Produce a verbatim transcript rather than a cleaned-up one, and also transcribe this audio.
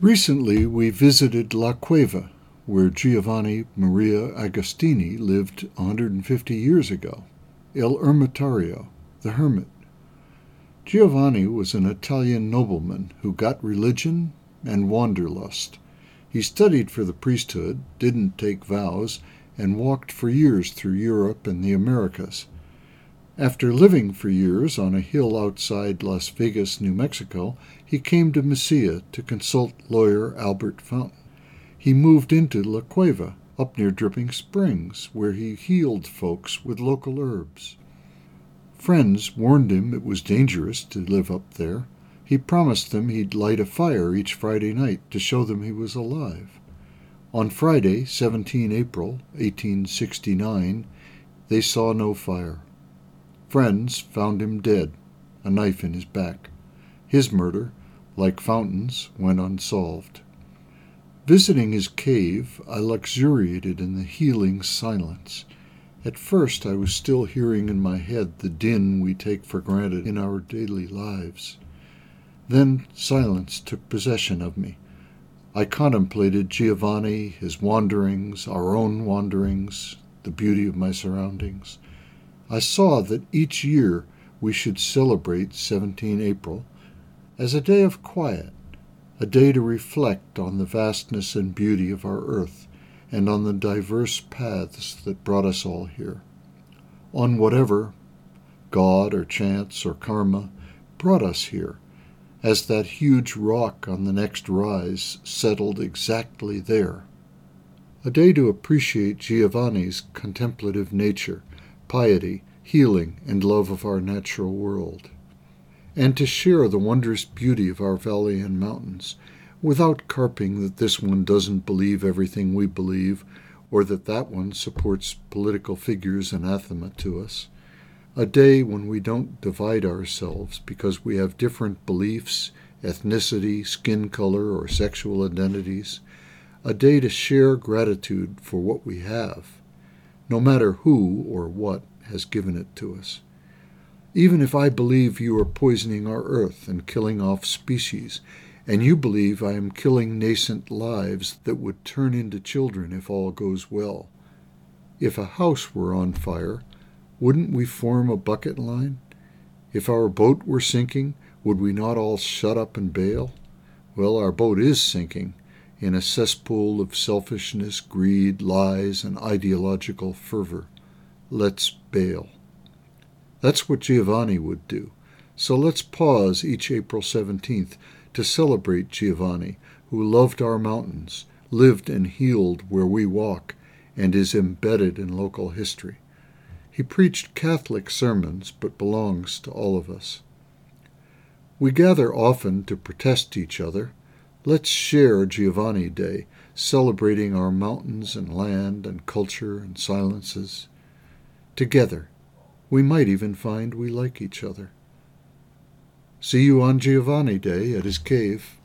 Recently, we visited La Cueva, where Giovanni Maria Agostini lived one hundred fifty years ago, El Ermitario, the hermit. Giovanni was an Italian nobleman who got religion and wanderlust. He studied for the priesthood, didn't take vows, and walked for years through Europe and the Americas. After living for years on a hill outside Las Vegas, New Mexico, he came to Mesilla to consult lawyer Albert Fountain. He moved into La Cueva, up near Dripping Springs, where he healed folks with local herbs. Friends warned him it was dangerous to live up there. He promised them he'd light a fire each Friday night to show them he was alive. On Friday, the seventeenth of April, eighteen sixty-nine, they saw no fire. Friends found him dead, a knife in his back. His murder, like Fountain's, went unsolved. Visiting his cave, I luxuriated in the healing silence. At first I was still hearing in my head the din we take for granted in our daily lives. Then silence took possession of me. I contemplated Giovanni, his wanderings, our own wanderings, the beauty of my surroundings. I saw that each year we should celebrate the seventeenth of April as a day of quiet, a day to reflect on the vastness and beauty of our earth, and on the diverse paths that brought us all here. On whatever, God or chance or karma, brought us here, as that huge rock on the next rise settled exactly there. A day to appreciate Giovanni's contemplative nature, piety, healing, and love of our natural world, and to share the wondrous beauty of our valley and mountains, without carping that this one doesn't believe everything we believe, or that that one supports political figures anathema to us. A day when we don't divide ourselves because we have different beliefs, ethnicity, skin color, or sexual identities. A day to share gratitude for what we have, no matter who or what has given it to us. Even if I believe you are poisoning our earth and killing off species, and you believe I am killing nascent lives that would turn into children if all goes well. If a house were on fire, wouldn't we form a bucket line? If our boat were sinking, would we not all shut up and bail? Well, our boat is sinking in a cesspool of selfishness, greed, lies, and ideological fervor. Let's bail. That's what Giovanni would do. So let's pause each April seventeenth to celebrate Giovanni, who loved our mountains, lived and healed where we walk, and is embedded in local history. He preached Catholic sermons, but belongs to all of us. We gather often to protest each other. Let's share Giovanni Day, celebrating our mountains and land and culture and silences. Together, we might even find we like each other. See you on Giovanni Day at his cave.